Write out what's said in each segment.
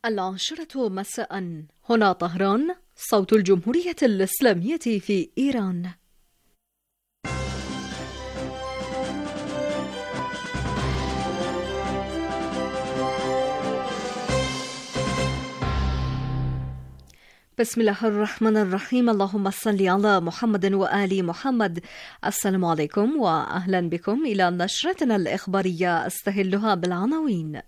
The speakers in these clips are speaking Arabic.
العاشرة مساء، هنا طهران، صوت الجمهورية الإسلامية في إيران. بسم الله الرحمن الرحيم. اللهم صل على محمد وآل محمد. السلام عليكم وأهلا بكم إلى نشرتنا الإخبارية، أستهلها بالعناوين.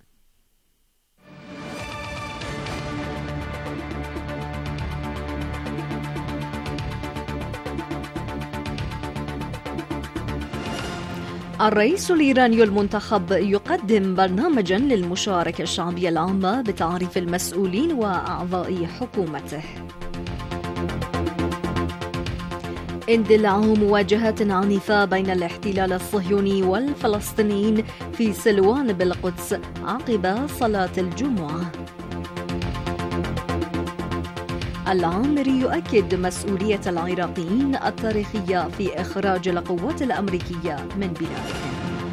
الرئيس الإيراني المنتخب يقدم برنامجا للمشاركة الشعبية العامة بتعريف المسؤولين وأعضاء حكومته. اندلاع مواجهات عنيفة بين الاحتلال الصهيوني والفلسطينيين في سلوان بالقدس عقب صلاة الجمعة. العامري يؤكد مسؤولية العراقيين التاريخية في إخراج القوات الأمريكية من بلادهم.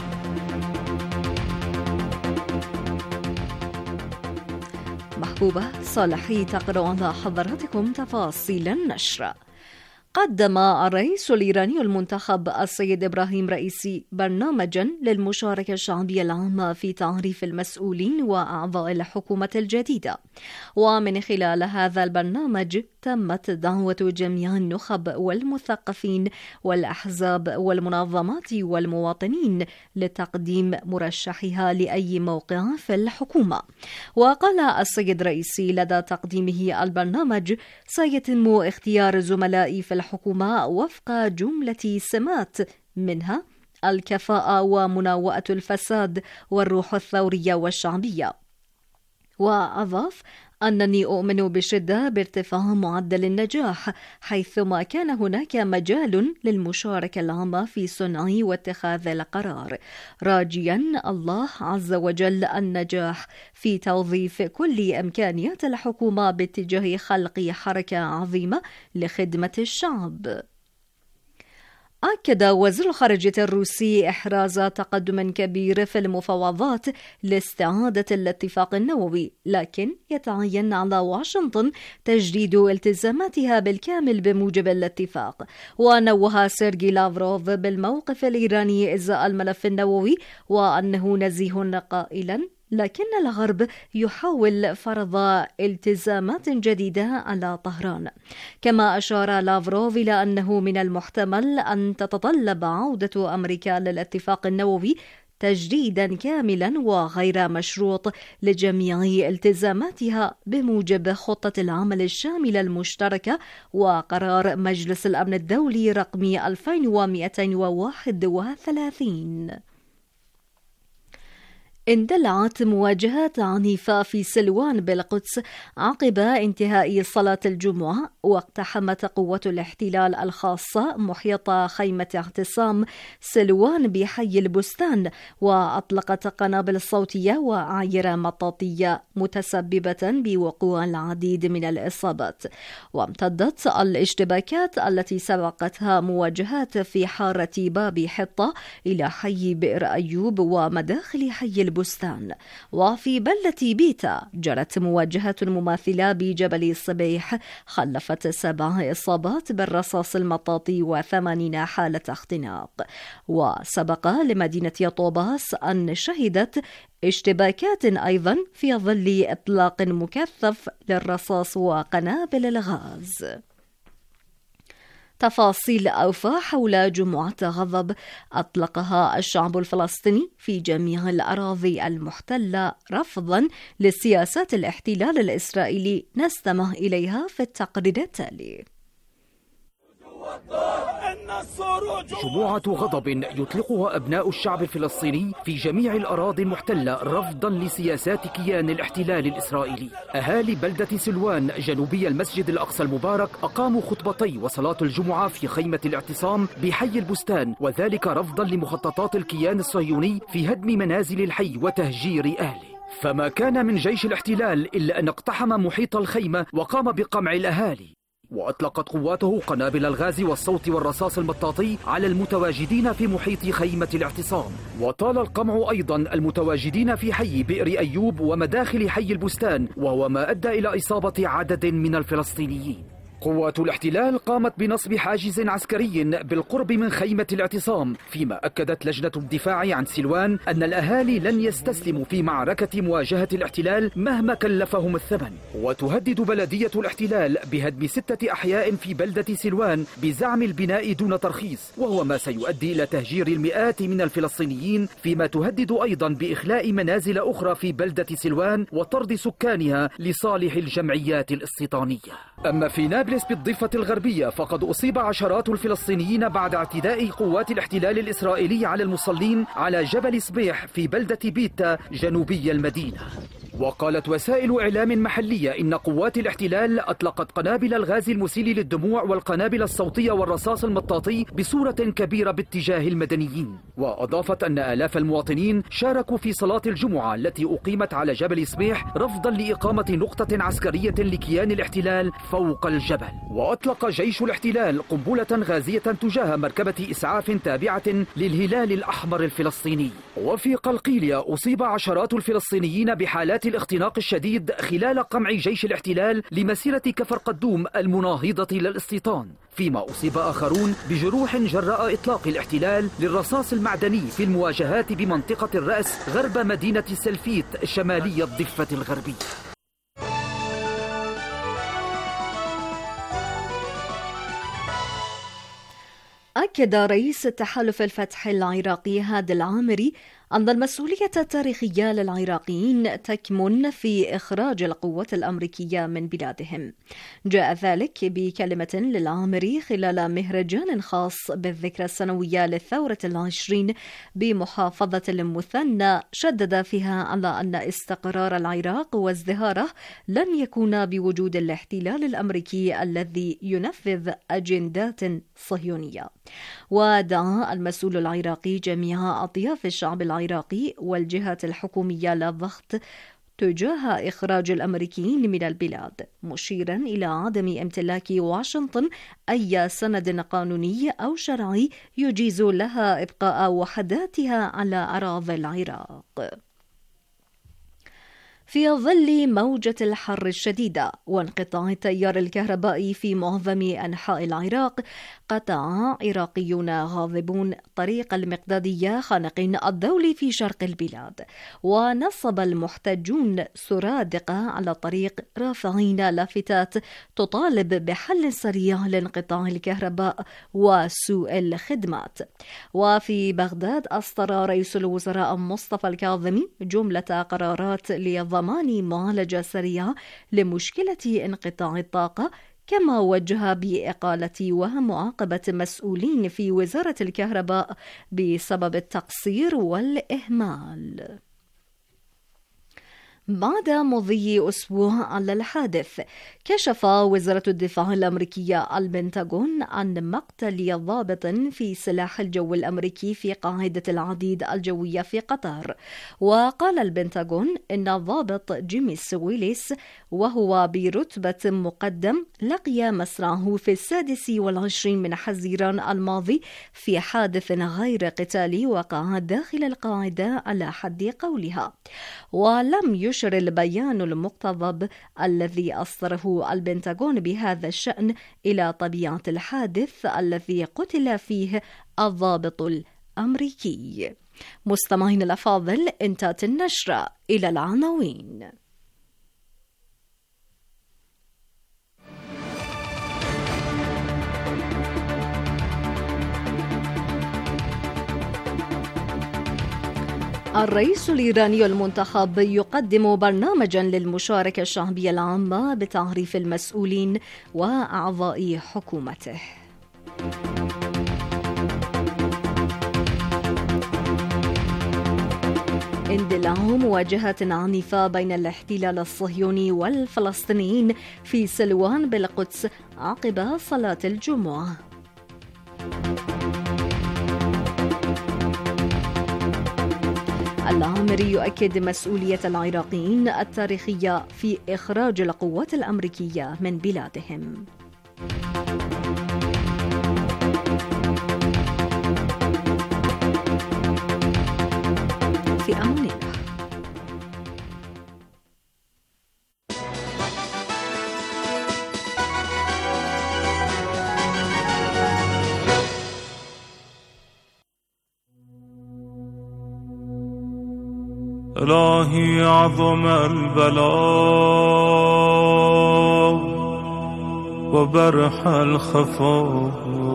محبوبة صالحي تقرأ على حضراتكم تفاصيل النشر. قدم الرئيس الإيراني المنتخب السيد إبراهيم رئيسي برنامجا للمشاركة الشعبية العامة في تعريف المسؤولين وأعضاء الحكومة الجديدة، ومن خلال هذا البرنامج تمت دعوة جميع النخب والمثقفين والأحزاب والمنظمات والمواطنين لتقديم مرشحها لأي موقع في الحكومة. وقال السيد رئيسي لدى تقديمه البرنامج سيتم اختيار زملائي في الحكومة وفق جملة سمات، منها الكفاءة ومناوئة الفساد والروح الثورية والشعبية. وأضاف أنني أؤمن بشدة بارتفاع معدل النجاح، حيثما كان هناك مجال للمشاركة العامة في صنع واتخاذ القرار، راجيا الله عز وجل النجاح في توظيف كل إمكانيات الحكومة باتجاه خلق حركة عظيمة لخدمة الشعب. أكد وزير الخارجية الروسي إحراز تقدم كبير في المفاوضات لاستعادة الاتفاق النووي، لكن يتعين على واشنطن تجديد التزاماتها بالكامل بموجب الاتفاق. ونوه سيرجي لافروف بالموقف الإيراني إزاء الملف النووي، وأنه نزيه قائلا لكن الغرب يحاول فرض التزامات جديدة على طهران. كما أشار لافروف إلى أنه من المحتمل أن تتطلب عودة أمريكا للاتفاق النووي تجديدا كاملا وغير مشروط لجميع التزاماتها بموجب خطة العمل الشاملة المشتركة وقرار مجلس الأمن الدولي رقم 2231. اندلعت مواجهات عنيفة في سلوان بالقدس عقب انتهاء صلاة الجمعة، واقتحمت قوات الاحتلال الخاصة محيط خيمة اعتصام سلوان بحي البستان، وأطلقت قنابل صوتية وأعيرة مطاطية متسببة بوقوع العديد من الإصابات. وامتدت الاشتباكات التي سبقتها مواجهات في حارة باب حطة إلى حي بئر أيوب ومداخل حي البستان. وفي بلدة بيتا جرت مواجهة مماثلة بجبل الصبيح خلفت 7 إصابات بالرصاص المطاطي و80 حالة اختناق. وسبق لمدينة طوباس أن شهدت اشتباكات أيضا في ظل إطلاق مكثف للرصاص وقنابل الغاز. تفاصيل أوفى حول جمعة غضب أطلقها الشعب الفلسطيني في جميع الأراضي المحتلة رفضا لسياسات الاحتلال الإسرائيلي، نستمع إليها في التقرير التالي. جموعة غضب يطلقها أبناء الشعب الفلسطيني في جميع الأراضي المحتلة رفضا لسياسات كيان الاحتلال الإسرائيلي. أهالي بلدة سلوان جنوبي المسجد الأقصى المبارك أقاموا خطبتي وصلاة الجمعة في خيمة الاعتصام بحي البستان، وذلك رفضا لمخططات الكيان الصهيوني في هدم منازل الحي وتهجير أهله. فما كان من جيش الاحتلال إلا أن اقتحم محيط الخيمة وقام بقمع الأهالي. وأطلقت قواته قنابل الغاز والصوت والرصاص المطاطي على المتواجدين في محيط خيمة الاعتصام. وطال القمع أيضا المتواجدين في حي بئر أيوب ومداخل حي البستان، وهو ما أدى إلى إصابة عدد من الفلسطينيين. قوات الاحتلال قامت بنصب حاجز عسكري بالقرب من خيمة الاعتصام، فيما أكدت لجنة الدفاع عن سلوان أن الأهالي لن يستسلموا في معركة مواجهة الاحتلال مهما كلفهم الثمن. وتهدد بلدية الاحتلال بهدم 6 أحياء في بلدة سلوان بزعم البناء دون ترخيص، وهو ما سيؤدي إلى تهجير المئات من الفلسطينيين، فيما تهدد أيضا بإخلاء منازل أخرى في بلدة سلوان وطرد سكانها لصالح الجمعيات الاستيطانية. أما في نابلس بالضفة الغربية فقد أصيب عشرات الفلسطينيين بعد اعتداء قوات الاحتلال الإسرائيلي على المصلين على جبل صبيح في بلدة بيتا جنوبي المدينة. وقالت وسائل إعلام محلية إن قوات الاحتلال أطلقت قنابل الغاز المسيل للدموع والقنابل الصوتية والرصاص المطاطي بصورة كبيرة باتجاه المدنيين. وأضافت أن آلاف المواطنين شاركوا في صلاة الجمعة التي أقيمت على جبل صبيح رفضا لإقامة نقطة عسكرية لكيان الاحتلال فوق الجبل. وأطلق جيش الاحتلال قنبلة غازية تجاه مركبة إسعاف تابعة للهلال الأحمر الفلسطيني. وفي قلقيلية أصيب عشرات الفلسطينيين بحالات الاختناق الشديد خلال قمع جيش الاحتلال لمسيرة كفر قدوم المناهضة للاستيطان، فيما أصيب آخرون بجروح جراء إطلاق الاحتلال للرصاص المعدني في المواجهات بمنطقة الرأس غرب مدينة سلفيت شمالي الضفة الغربية. أكد رئيس التحالف الفتح العراقي هادي العامري أن المسؤولية التاريخية للعراقيين تكمن في إخراج القوات الأمريكية من بلادهم. جاء ذلك بكلمة للعامري خلال مهرجان خاص بالذكرى السنوية للثورة 20 بمحافظة المثنى، شدد فيها على أن استقرار العراق وازدهاره لن يكون بوجود الاحتلال الأمريكي الذي ينفذ أجندات صهيونية. ودعا المسؤول العراقي جميع أطياف الشعب العراقي والجهات الحكومية للضغط تجاه إخراج الأمريكيين من البلاد، مشيرا إلى عدم امتلاك واشنطن أي سند قانوني أو شرعي يجيز لها إبقاء وحداتها على أراضي العراق. في ظل موجة الحر الشديدة وانقطاع التيار الكهربائي في معظم أنحاء العراق، قطع عراقيون غاضبون طريق المقدادية خانقين الدولي في شرق البلاد، ونصب المحتجون سرادق على الطريق رافعين لافتات تطالب بحل سريع لانقطاع الكهرباء وسوء الخدمات. وفي بغداد أصدر رئيس الوزراء مصطفى الكاظمي جملة قرارات لضمان معالجة سريعة لمشكلة انقطاع الطاقة، كما وجه بإقالة ومعاقبة مسؤولين في وزارة الكهرباء بسبب التقصير والإهمال. بعد مضي أسبوع على الحادث، كشف وزارة الدفاع الأمريكية البنتاغون عن مقتل ضابط في سلاح الجو الأمريكي في قاعدة العديد الجوية في قطر. وقال البنتاغون إن الضابط جيمي ويليس وهو برتبة مقدم لقي مصرعه في 26 من حزيران الماضي في حادث غير قتالي وقع داخل القاعدة على حد قولها. ولم يشر البيان المقتضب الذي أصدره البنتاغون بهذا الشأن إلى طبيعة الحادث الذي قتل فيه الضابط الأمريكي. مستمعين الأفاضل، انتهت النشرة. إلى العناوين. الرئيس الإيراني المنتخب يقدم برنامجا للمشاركة الشعبية العامة بتعريف المسؤولين وأعضاء حكومته. اندلاع مواجهات عنيفة بين الاحتلال الصهيوني والفلسطينيين في سلوان بالقدس عقب صلاة الجمعة. العامري يؤكد مسؤولية العراقيين التاريخية في إخراج القوات الأمريكية من بلادهم. في أمان الله. إلهي عظم البلاء وبرح الخفاء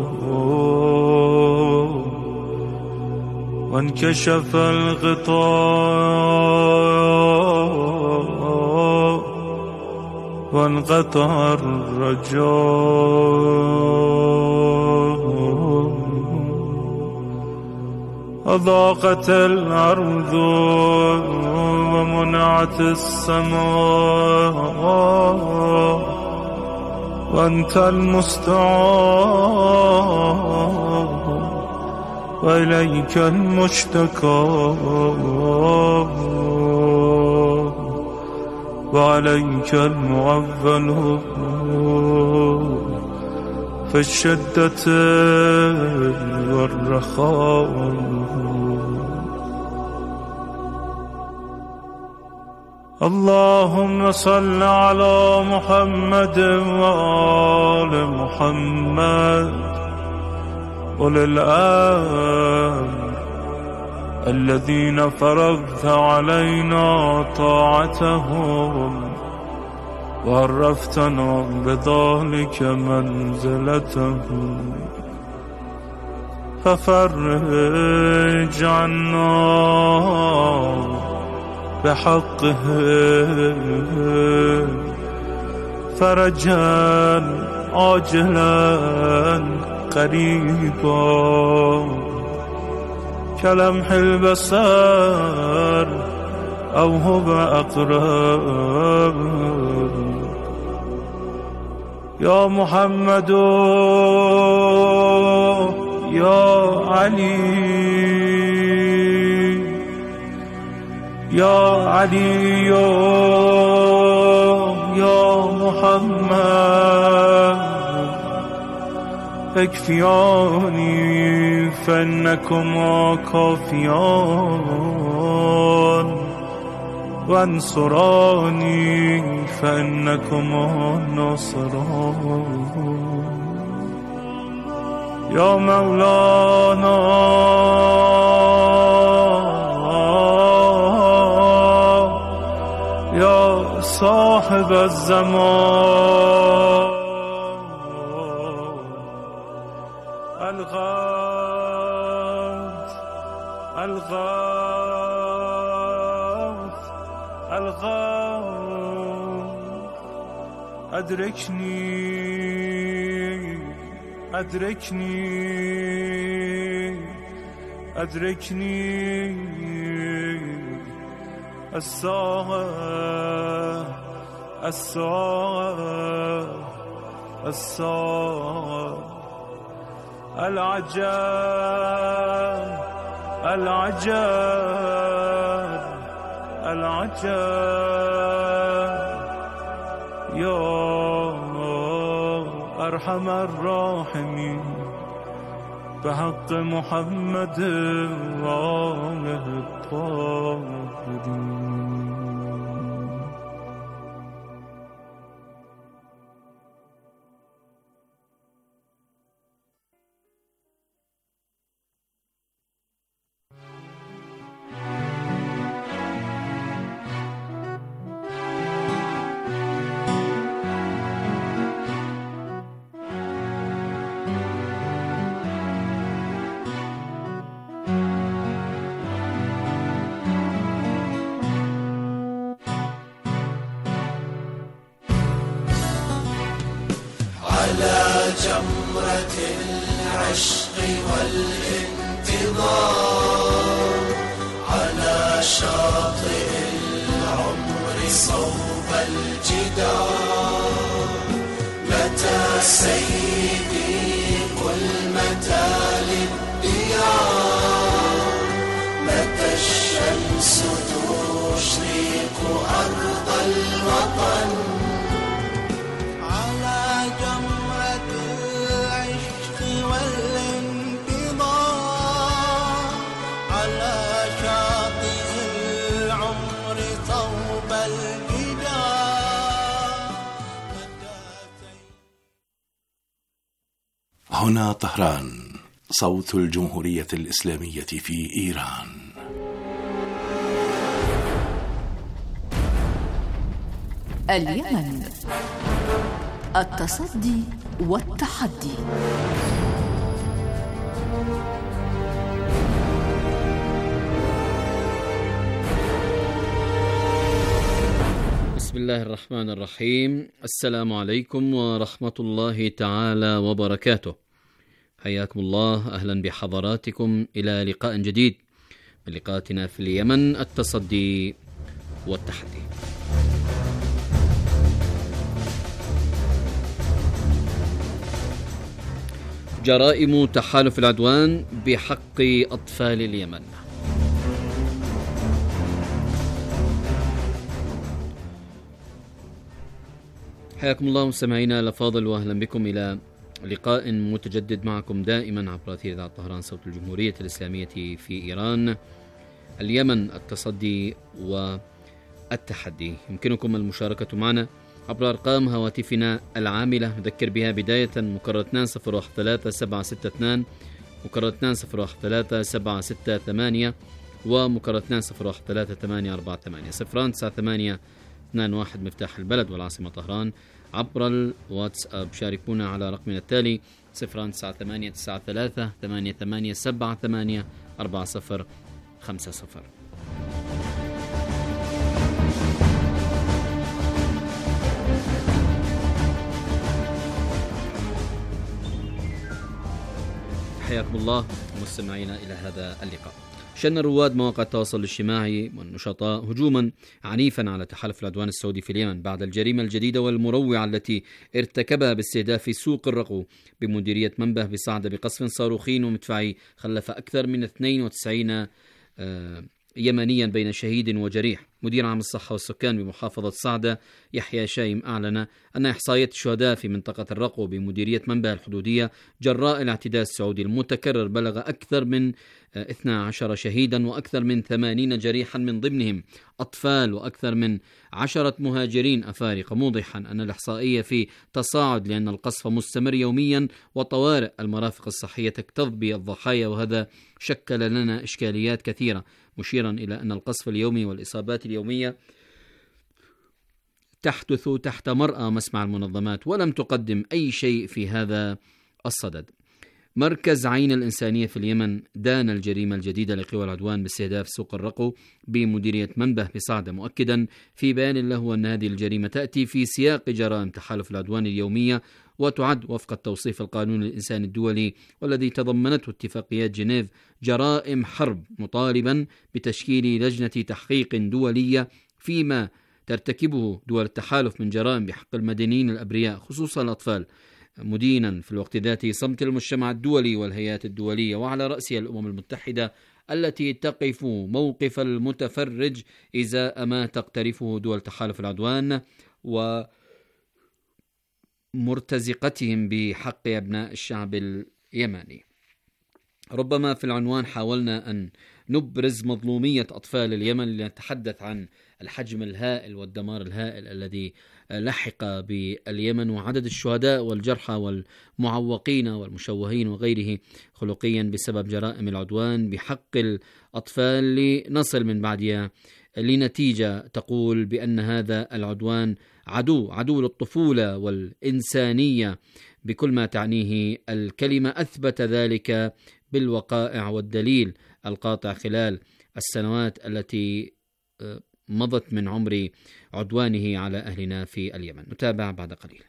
وانكشف الغطاء وانقطع الرجاء أضاقت الأرض ومنعت السماء وأنت المستعان وإليك المشتكى وعليك المعول في الشدة والرخاء. اللهم صل على محمد وآل محمد أولي الأمر الذين فرضت علينا طاعتهم وعرفتنا بذلك منزلتهم ففرج عنا بحقه فرجا عاجلا قريبا كلمح البصر أو هو أقرب. يا محمد يا علي يا علي يا محمد اكفياني فإنكما كافيان وانصراني فإنكما ناصران. يا مولانا يا صاحب الزمان الغوث الغوث الغوث أدركني أدركني أدركني الساعة الساعة الساعة العجاب العجاب العجاب. يا أرحم الراحمين بحق محمد وآله الطاهرين. على جمرة العشق والانتظار على شاطئ العمر صوب الجدار متى سيدي قل متى للديار متى الشمس تشرق أرض الوطن على شاطئ هنا طهران، صوت الجمهورية الإسلامية في إيران. اليمن، التصدي والتحدي. بسم الله الرحمن الرحيم. السلام عليكم ورحمة الله تعالى وبركاته. حياكم الله، أهلا بحضراتكم إلى لقاء جديد من لقاءاتنا في اليمن، التصدي والتحدي. جرائم تحالف العدوان بحق أطفال اليمن. حياكم الله مستمعينا الأفاضل، وأهلا بكم إلى لقاء متجدد معكم دائما عبر أثير إذاعة طهران، صوت الجمهورية الإسلامية في إيران. اليمن، التصدي والتحدي. يمكنكم المشاركة معنا عبر أرقام هواتفنا العاملة، نذكر بها بداية مكرر 2013-762 مكرر 2013-768 ومكرر 2013-848 098 21 مفتاح البلد والعاصمة طهران. عبر الواتساب شاركونا على رقمنا التالي 0989388784050. حياكم الله مستمعينا إلى هذا اللقاء. شن رواد مواقع التواصل الاجتماعي والنشطاء هجوما عنيفا على تحالف العدوان السعودي في اليمن بعد الجريمة الجديدة والمروعة التي ارتكبها باستهداف سوق الرقو بمديرية منبه بصعدة بقصف صاروخي ومدفعي خلف أكثر من 92 يمنيا بين شهيد وجريح. مدير عام الصحة والسكان بمحافظة صعدة يحيى شايم أعلن أن إحصائيات الشهداء في منطقة الرقو بمديرية منبه الحدودية جراء الاعتداء السعودي المتكرر بلغ أكثر من 12 شهيدا وأكثر من 80 جريحا، من ضمنهم أطفال وأكثر من 10 مهاجرين أفارقة، موضحا أن الإحصائية في تصاعد لأن القصف مستمر يوميا وطوارئ المرافق الصحية تكتظ بالضحايا، وهذا شكل لنا إشكاليات كثيرة، مشيرا إلى أن القصف اليومي والإصابات اليومية تحدث تحت مرأى مسمع المنظمات ولم تقدم أي شيء في هذا الصدد. مركز عين الإنسانية في اليمن دان الجريمة الجديدة لقوى العدوان باستهداف سوق الرقو بمديرية منبه بصعدة، مؤكدا في بيان له أن هذه الجريمة تأتي في سياق جرائم تحالف العدوان اليومية وتعد وفق التوصيف القانوني الإنساني الدولي والذي تضمنته اتفاقيات جنيف جرائم حرب، مطالبا بتشكيل لجنة تحقيق دولية فيما ترتكبه دول التحالف من جرائم بحق المدنيين الأبرياء خصوصا الأطفال، مدينا في الوقت ذاته صمت المجتمع الدولي والهيئات الدولية وعلى رأسها الأمم المتحدة التي تقف موقف المتفرج إزاء ما تقترفه دول تحالف العدوان ومرتزقتهم بحق أبناء الشعب اليمني. ربما في العنوان حاولنا أن نبرز مظلومية أطفال اليمن لنتحدث عن الحجم الهائل والدمار الهائل الذي لحق باليمن وعدد الشهداء والجرحى والمعوقين والمشوهين وغيره خلقيا بسبب جرائم العدوان بحق الأطفال، لنصل من بعدها لنتيجة تقول بأن هذا العدوان عدو للطفولة والإنسانية بكل ما تعنيه الكلمة. أثبت ذلك بالوقائع والدليل القاطع خلال السنوات التي مضت من عمر عدوانه على أهلنا في اليمن. نتابع بعد قليل.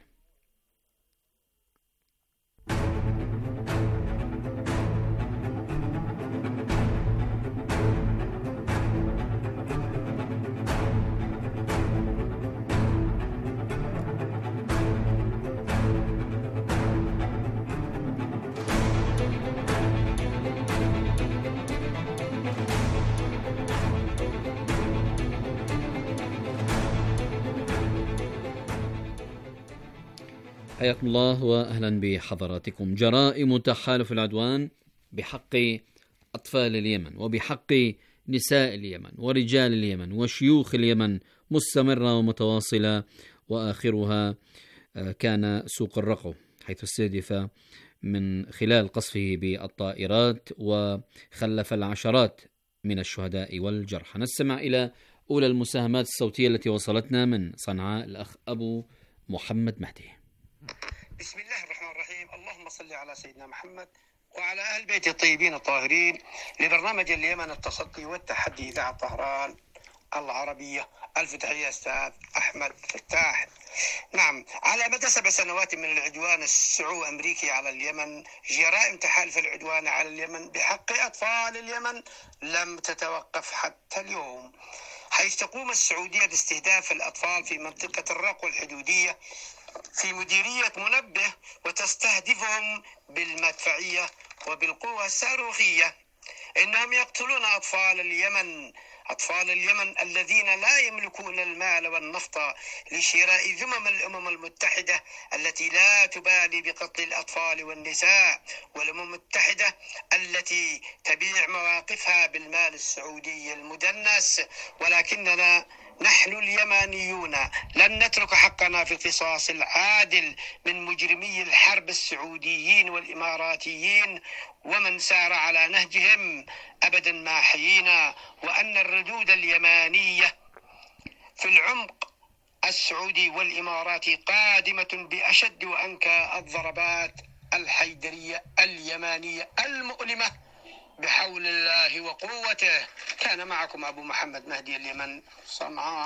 حياكم الله وأهلا بحضراتكم. جرائم تحالف العدوان بحق أطفال اليمن وبحق نساء اليمن ورجال اليمن وشيوخ اليمن مستمرة ومتواصلة، وآخرها كان سوق الرقو حيث استهدف من خلال قصفه بالطائرات وخلف العشرات من الشهداء والجرحى. نستمع إلى أولى المساهمات الصوتية التي وصلتنا من صنعاء، الأخ أبو محمد مهدي. بسم الله الرحمن الرحيم. اللهم صل على سيدنا محمد وعلى أهل بيت الطيبين الطاهرين. لبرنامج اليمن التصدي والتحدي إذاعة طهران العربية. ألف تحية أستاذ أحمد فتاح. نعم، على مدى 7 سنوات من العدوان السعو أمريكي على اليمن، جرائم تحالف العدوان على اليمن بحق أطفال اليمن لم تتوقف حتى اليوم، حيث تقوم السعودية باستهداف الأطفال في منطقة الرقوة الحدودية في مديرية منبه، وتستهدفهم بالمدفعية وبالقوة الصاروخية. إنهم يقتلون أطفال اليمن الذين لا يملكون المال والنفط لشراء ذمم الأمم المتحدة التي لا تبالي بقتل الأطفال والنساء، والأمم المتحدة التي تبيع مواقفها بالمال السعودي المدنس. ولكننا نحن اليمانيون لن نترك حقنا في القصاص العادل من مجرمي الحرب السعوديين والإماراتيين ومن سار على نهجهم أبدا ما حيينا، وأن الردود اليمانية في العمق السعودي والإماراتي قادمة بأشد وأنكى الضربات الحيدرية اليمانية المؤلمة بحول الله وقوته. كان معكم أبو محمد مهدي، اليمن، صنعاء.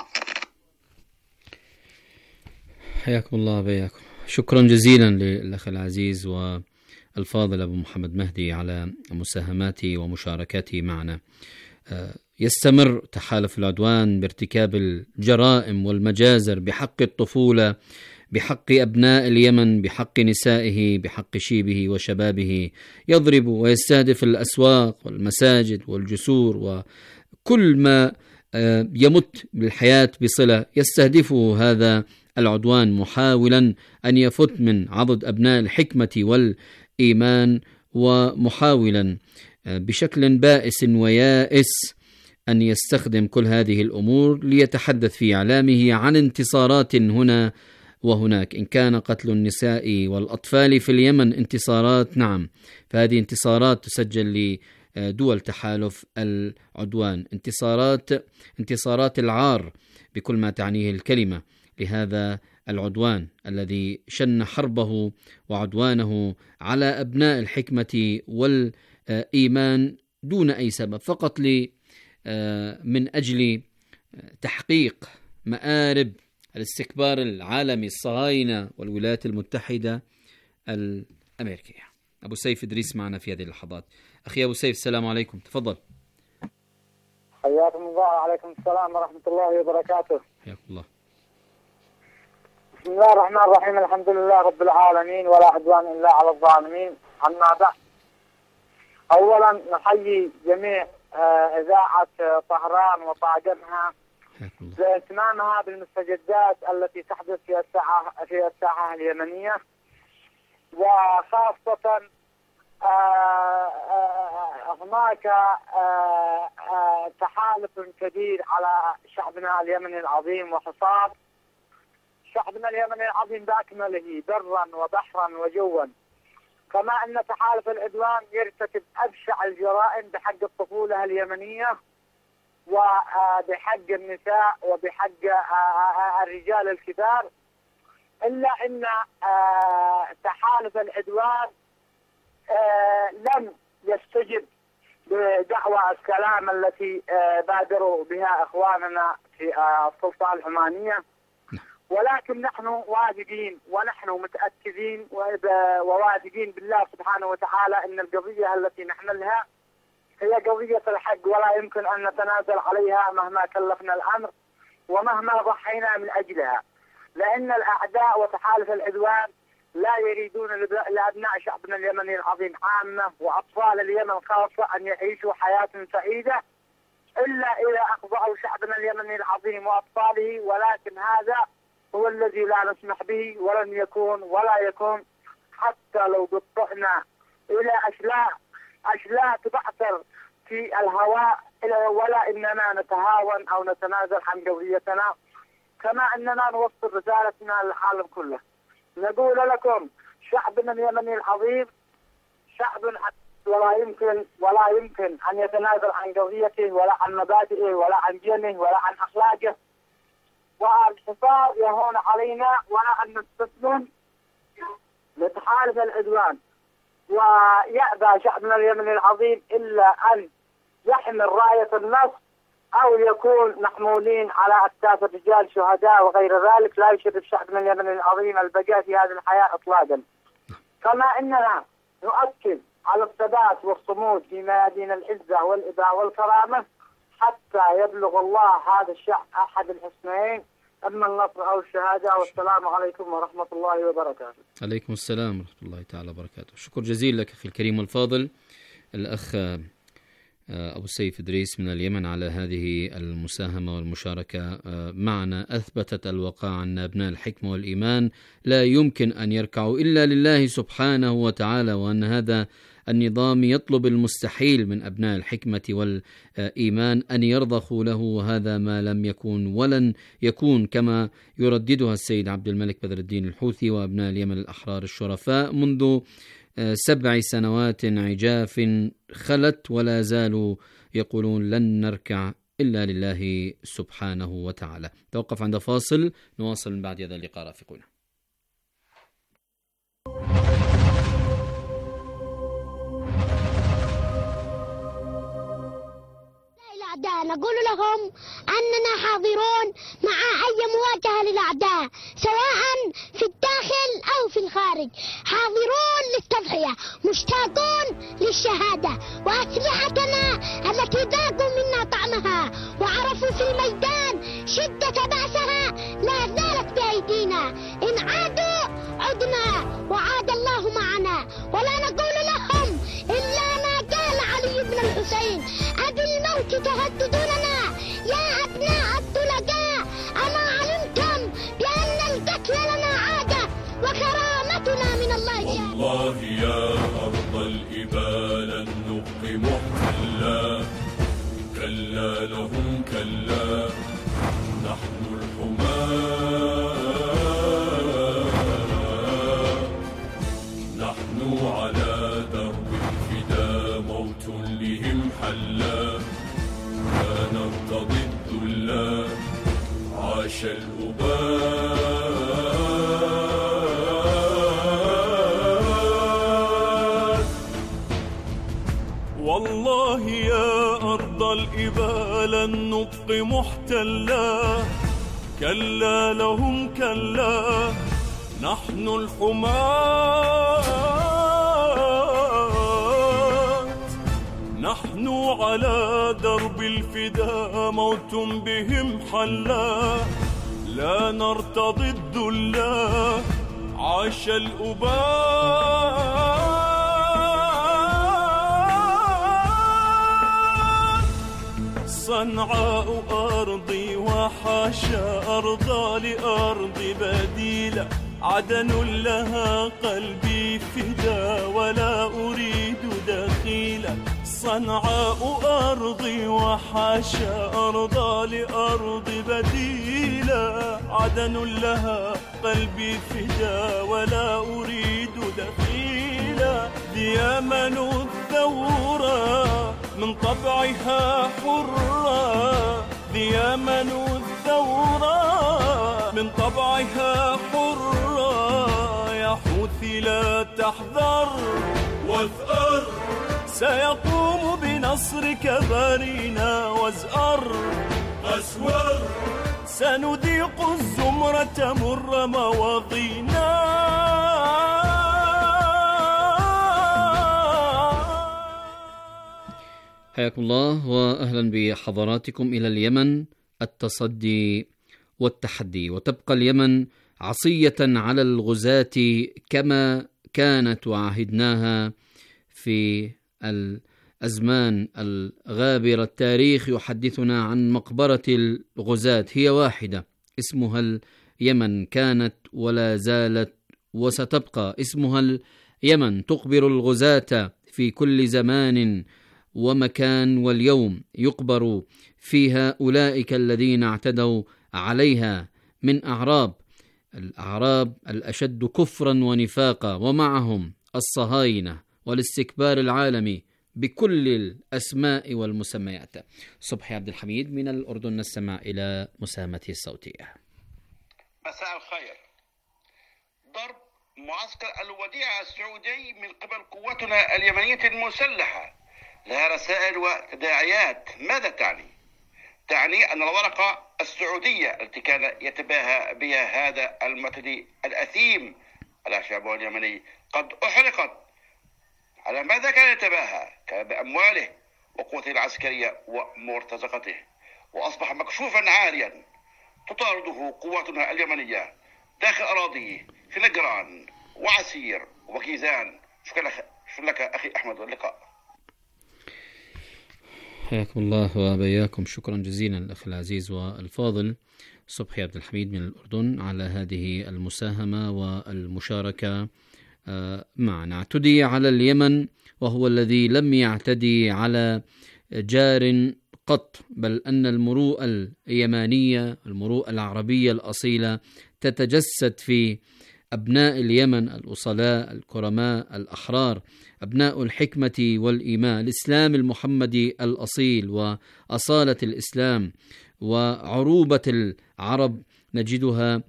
حياكم الله بياكم. شكرا جزيلا للأخ العزيز والفاضل أبو محمد مهدي على مساهماته ومشاركاته معنا. يستمر تحالف العدوان بارتكاب الجرائم والمجازر بحق الطفولة، بحق أبناء اليمن، بحق نسائه، بحق شيبه وشبابه. يضرب ويستهدف الأسواق والمساجد والجسور وكل ما يمت بالحياة بصلة يستهدفه هذا العدوان، محاولا أن يفت من عضد أبناء الحكمة والإيمان، ومحاولا بشكل بائس ويائس أن يستخدم كل هذه الأمور ليتحدث في إعلامه عن انتصارات هنا وهناك. إن كان قتل النساء والأطفال في اليمن انتصارات، نعم، فهذه انتصارات تسجل لدول تحالف العدوان، انتصارات العار بكل ما تعنيه الكلمة لهذا العدوان الذي شن حربه وعدوانه على أبناء الحكمة والإيمان دون أي سبب، فقط من أجل تحقيق مآرب الاستكبار العالمي، الصهاينة والولايات المتحدة الأمريكية. أبو سيف إدريس معنا في هذه اللحظات. أخي أبو سيف، السلام عليكم، تفضل. حياكم الله. وعليكم السلام ورحمة الله وبركاته. حياكم الله. بسم الله الرحمن الرحيم. الحمد لله رب العالمين، ولا عدوان إلا على الظالمين. أما بعد، أولا نحيي جميع إذاعة طهران وطاقمها لاهتمامها بالمستجدات التي تحدث في الساحة اليمنية، وخاصة هناك تحالف كبير على شعبنا اليمني العظيم وحصار شعبنا اليمني العظيم بأكمله برا وبحرا وجوا. كما أن تحالف العدوان يرتكب أبشع الجرائم بحق الطفولة اليمنية وبحق النساء وبحق الرجال الكبار، إلا أن تحالف العدوان لم يستجب بدعوى السلام التي بادروا بها إخواننا في السلطة العمانية، ولكن نحن واثقين ونحن متأكدين وواثقين بالله سبحانه وتعالى أن القضية التي نحملها هي قضية الحق، ولا يمكن أن نتنازل عليها مهما كلفنا الأمر ومهما ضحينا من أجلها، لأن الأعداء وتحالف العدوان لا يريدون لأبناء شعبنا اليمني العظيم عامة وأطفال اليمن خاصة أن يعيشوا حياة سعيدة إلا إذا أخضعوا شعبنا اليمني العظيم وأطفاله، ولكن هذا هو الذي لا نسمح به ولن يكون ولا يكون، حتى لو قطعنا إلى أشلاء تبعثر في الهواء ولا إننا نتهاون أو نتنازل عن قضيتنا. كما أننا نوصل رسالتنا للعالم كله، نقول لكم شعبنا اليمني العظيم شعب ولا يمكن أن يتنازل عن قضيته ولا عن مبادئه ولا عن دينه ولا عن أخلاقه، والحفاظ يهون علينا ولا أن نستسلم لتحالف العدوان. ويأبى شعبنا اليمني العظيم إلا أن يحمل راية النصر أو يكون محمولين على أكتاف الرجال شهداء وغير ذلك. لا يشرف شعبنا اليمني العظيم البقاء في هذه الحياة إطلاقا. كما أننا نؤكد على الثبات والصمود في ميادين العزة والإباء والكرامة حتى يبلغ الله هذا الشعب أحد الحسنين، أما النصر أو الشهادة. والسلام عليكم ورحمة الله وبركاته. عليكم السلام ورحمة الله تعالى وبركاته. شكر جزيل لك أخي الكريم والفاضل الأخ أبو السيف إدريس من اليمن على هذه المساهمة والمشاركة معنا. أثبتت الواقع أن أبناء الحكمة والإيمان لا يمكن أن يركعوا إلا لله سبحانه وتعالى، وأن هذا النظام يطلب المستحيل من أبناء الحكمة والإيمان أن يرضخوا له، وهذا ما لم يكن ولن يكون، كما يرددها السيد عبد الملك بدر الدين الحوثي وأبناء اليمن الأحرار الشرفاء منذ 7 سنوات عجاف خلت، ولا زالوا يقولون لن نركع إلا لله سبحانه وتعالى. توقف عند فاصل، نواصل من بعد هذا اللقاء رافقونا. نقول لهم أننا حاضرون مع أي مواجهة للأعداء سواء في الداخل أو في الخارج، حاضرون للتضحية، مشتاقون للشهادة، وأسلحتنا التي ذاقوا منا طعمها وعرفوا في الميدان شدة بأسها لا زالت بأيدينا. إن عادوا عدنا وعاد الله معنا، ولا نقول لهم إلا ما قال علي بن الحسين: أبي الموت تهددوننا يا أبناء الطلقاء، أما علمتم بأن القتل لنا عادة وكرامتنا من الله. والله يا أرض الإبال النق محتلا، كلا لهم كلا، نحن الحماة، نحن على درب الفدا موت لهم حلا، لا نرتضي الذلا، عاش الأباء. والله يا أرض الإبال النطق محتلا، كلا لهم كلا، نحن الحماة، نحن على درب الفدا موت بهم حلا، لا نرتضي الذلا، عاش الأباء. صنعاء أرضي وحاشا أرضى لأرض بديلة، عدن لها قلبي فدا ولا أريد دخيلة. صنعاء أرضي وحاشا أرضى لأرض بديلة، عدن لها قلبي فدا ولا أريد دخيلة. ديامن الثورة من طبعها حرة، ديامن الثورة من طبعها حرة، يا حوثي لا تحذر واثأر، سيقوم بنصرك بارينا وازأر، أسور سنذيق الزمرة مر مواضينا. حياكم الله وأهلا بحضراتكم إلى اليمن، التصدي والتحدي. وتبقى اليمن عصية على الغزاة كما كانت وعهدناها في الأزمان الغابرة. التاريخ يحدثنا عن مقبرة الغزاة، هي واحدة اسمها اليمن، كانت ولا زالت وستبقى اسمها اليمن، تقبر الغزاة في كل زمان ومكان، واليوم يقبر فيها أولئك الذين اعتدوا عليها من الأعراب الأشد كفرا ونفاقا، ومعهم الصهاينة والاستكبار العالمي بكل الأسماء والمسميات. صبحي عبد الحميد من الأردن، نستمع إلى مساهمته الصوتية. مساء الخير. ضرب معسكر الوديعة السعودي من قبل قواتنا اليمنية المسلحة لها رسائل وتداعيات. ماذا تعني؟ تعني أن الورقة السعودية التي كان يتباهى بها هذا المعتدي الأثيم على شعبه اليمني قد أحرقت. على ماذا كان يتباهى؟ كان بأمواله وقوته العسكرية ومرتزقته، وأصبح مكشوفا عاريا تطارده قواتنا اليمنية داخل أراضيه في نجران وعسير وكيزان. شكرا لك أخي أحمد، واللقاء. حياكم الله وبياكم. شكرا جزيلا الأخ العزيز والفاضل صبحي عبد الحميد من الأردن على هذه المساهمة والمشاركة معنا. اعتدي على اليمن وهو الذي لم يعتدي على جار قط، بل أن المروءة اليمانية، المروءة العربية الأصيلة تتجسد في أبناء اليمن الأصلاء الكرماء الأحرار، أبناء الحكمة والإيمان، الإسلام المحمدي الأصيل وأصالة الإسلام وعروبة العرب نجدها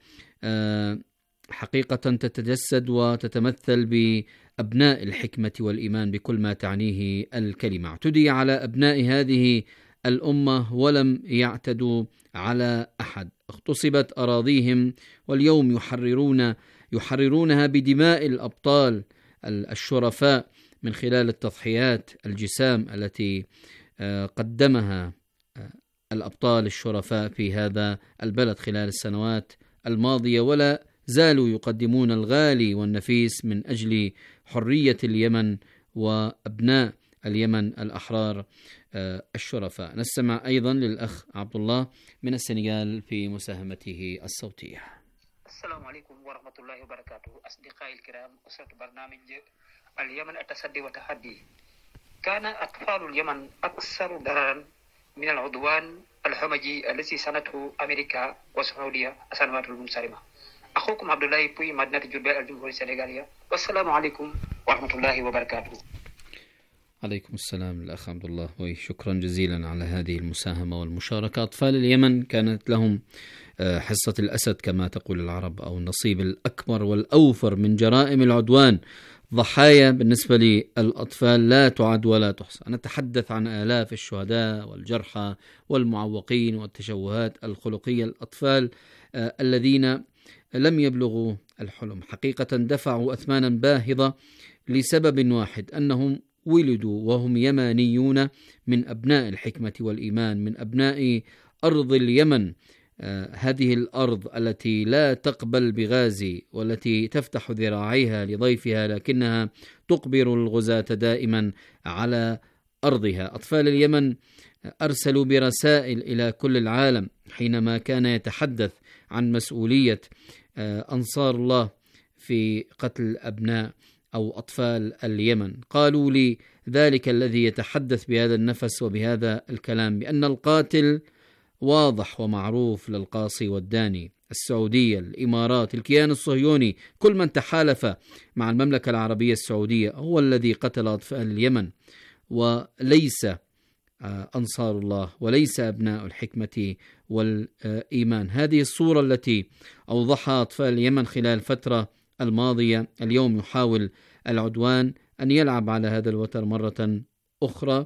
حقيقة تتجسد وتتمثل بأبناء الحكمة والإيمان بكل ما تعنيه الكلمة. اعتدي على أبناء هذه الأمة ولم يعتدوا على أحد. اغتصبت أراضيهم واليوم يحررونها بدماء الأبطال الشرفاء من خلال التضحيات الجسام التي قدمها الأبطال الشرفاء في هذا البلد خلال السنوات الماضية، ولا زالوا يقدمون الغالي والنفيس من أجل حرية اليمن وأبناء اليمن الأحرار الشرفاء. نستمع أيضا للأخ عبد الله من السنغال في مساهمته الصوتية. السلام عليكم ورحمة الله وبركاته. أصدقائي الكرام، أسرة برنامج اليمن التصدي والتحدي. كان أطفال اليمن أكثر ضررا من العدوان الهمجي الذي صنعته أمريكا والسعودية السنوات المنصرمة. أخوكم عبد الله بوي، مدينة جربال، الجمهورية السنغالية، والسلام عليكم ورحمة الله وبركاته. عليكم السلام الأخ عبد الله، وشكرا جزيلا على هذه المساهمة والمشاركة. أطفال اليمن كانت لهم حصة الأسد كما تقول العرب، أو النصيب الأكبر والأوفر من جرائم العدوان. ضحايا بالنسبة للأطفال لا تعد ولا تحصى. نتحدث عن آلاف الشهداء والجرحى والمعوقين والتشوهات الخلقية. الأطفال الذين لم يبلغوا الحلم حقيقة دفعوا أثمانا باهظة لسبب واحد، أنهم ولدوا وهم يمانيون من أبناء الحكمة والإيمان، من أبناء أرض اليمن، هذه الأرض التي لا تقبل بغازي والتي تفتح ذراعيها لضيفها لكنها تقبر الغزاة دائما على أرضها. أطفال اليمن أرسلوا برسائل إلى كل العالم حينما كان يتحدث عن مسؤولية أنصار الله في قتل أبناء أو أطفال اليمن. قالوا لي ذلك الذي يتحدث بهذا النفس وبهذا الكلام بأن القاتل واضح ومعروف للقاصي والداني، السعودية، الإمارات، الكيان الصهيوني، كل من تحالف مع المملكة العربية السعودية هو الذي قتل أطفال اليمن، وليس أنصار الله وليس أبناء الحكمة والإيمان. هذه الصورة التي أوضحها أطفال اليمن خلال الفترة الماضية. اليوم يحاول العدوان أن يلعب على هذا الوتر مرة أخرى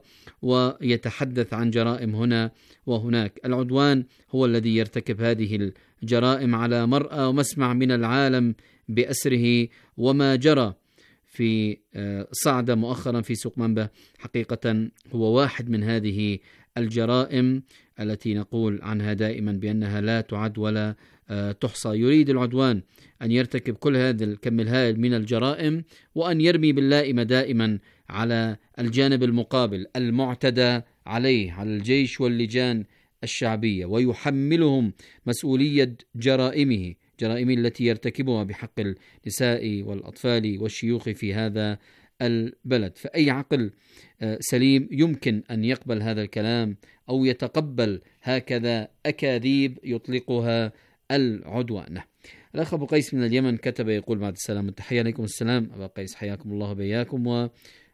ويتحدث عن جرائم هنا وهناك. العدوان هو الذي يرتكب هذه الجرائم على مرأى ومسمع من العالم بأسره، وما جرى في صعدة مؤخرا في سوق منبه حقيقة هو واحد من هذه الجرائم التي نقول عنها دائما بأنها لا تعد ولا تحصى. يريد العدوان أن يرتكب كل هذا الكم الهائل من الجرائم وأن يرمي باللائم دائما على الجانب المقابل المعتدى عليه، على الجيش واللجان الشعبية، ويحملهم مسؤولية جرائمه التي يرتكبها بحق النساء والأطفال والشيوخ في هذا البلد. فأي عقل سليم يمكن أن يقبل هذا الكلام أو يتقبل هكذا أكاذيب يطلقها العدوان. الأخ أبو قيس من اليمن كتب يقول: بعد السلام والتحية. عليكم السلام أبا قيس، حياكم الله وبياكم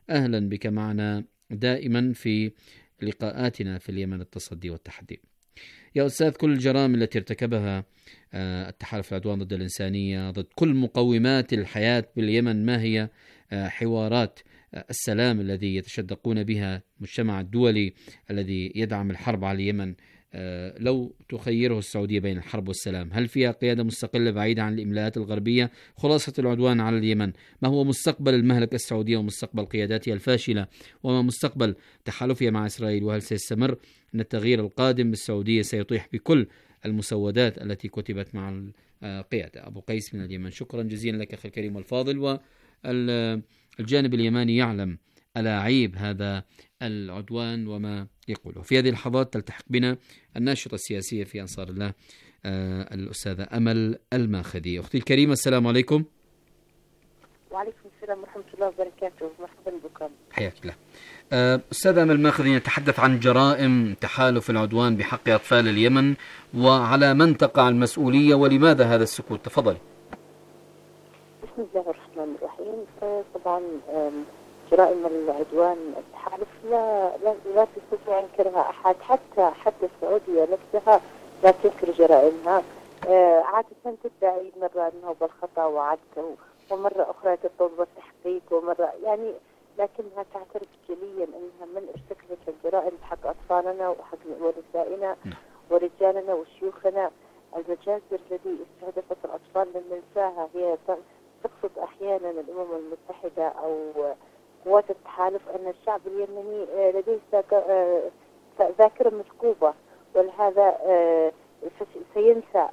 أهلا بك معنا دائما في لقاءاتنا في اليمن التصدي والتحدي. يا أستاذ، كل الجرائم التي ارتكبها التحالف العدوان ضد الإنسانية، ضد كل مقومات الحياة باليمن، ما هي حوارات السلام الذي يتشدقون بها المجتمع الدولي الذي يدعم الحرب على اليمن؟ لو تخيره السعودية بين الحرب والسلام، هل فيها قيادة مستقلة بعيدة عن الإملاءات الغربية؟ خلاصة العدوان على اليمن، ما هو مستقبل المملكة السعودية ومستقبل قياداتها الفاشلة، وما مستقبل تحالفها مع إسرائيل؟ وهل سيستمر أن التغيير القادم بالسعودية سيطيح بكل المسودات التي كتبت مع القيادة؟ أبو قيس من اليمن، شكرا جزيلا لك أخي الكريم والفاضل. والجانب اليماني يعلم ألاعيب هذا العدوان وما يقوله. في هذه اللحظات تلتحق بنا الناشطة السياسية في أنصار الله الأستاذة أمل الماخذي. أختي الكريمة، السلام عليكم. وعليكم السلام ورحمة الله وبركاته، مرحبا بكم. حياك الله. أستاذة أمل الماخذي، نتحدث عن جرائم تحالف العدوان بحق أطفال اليمن، وعلى من تقع المسؤولية ولماذا هذا السكوت؟ تفضلي. بسم الله الرحمن الرحيم. طبعا جرائم العدوان التحالف لا تستطيع ينكرها أحد، حتى السعودية نفسها لا تنكر جرائمها. عادة تدعي مرة أنه بالخطأ وعدته، ومرة أخرى تطلب التحقيق، ومرة لكنها تعترف جليا أنها من ارتكبت الجرائم بحق أطفالنا وحق ونسائنا ورجالنا وشيوخنا. المجازر التي استهدفت الأطفال لم ننساها، هي تقصد أحيانا الأمم المتحدة أو قوات التحالف أن الشعب اليمني لديه ذاكرة مثقوبة، ولهذا سينسى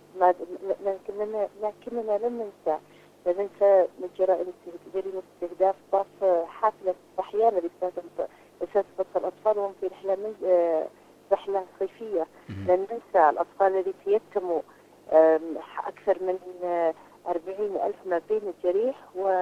لكننا لم ننسى من جرائم استهداف حافلة صحيان استهدفت الأطفال وهم في رحلة صيفية. لن ننسى الأطفال الذين تيتموا، أكثر من 40,000 ما بين الجريح